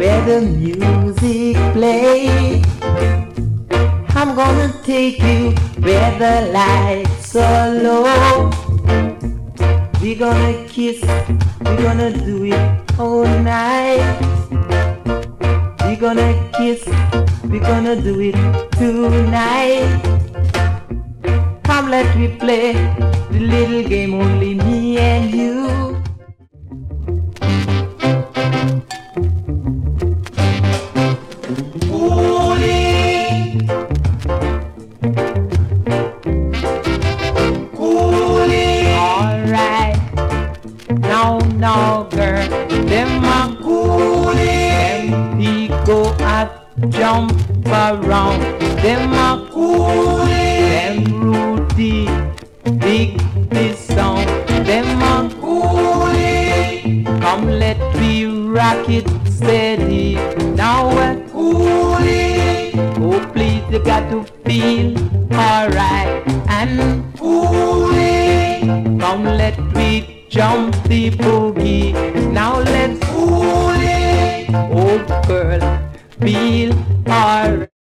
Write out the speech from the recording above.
where the music play. I'm gonna take you where the lights are low. We're gonna kiss, we're gonna do it all night. We're gonna kiss, we're gonna do it tonight. Come, let me play the little game, only me and you. Now, girl, them a coolie. Them we go a jump around. Them a coolie. Them Rudy, big this sound. Them a coolie. Come, let me rock it steady. Now a coolie. Oh, please, you got to feel alright and coolie. Come, let me jump the boogie. Now let's ooh-lee. Oh girl, feel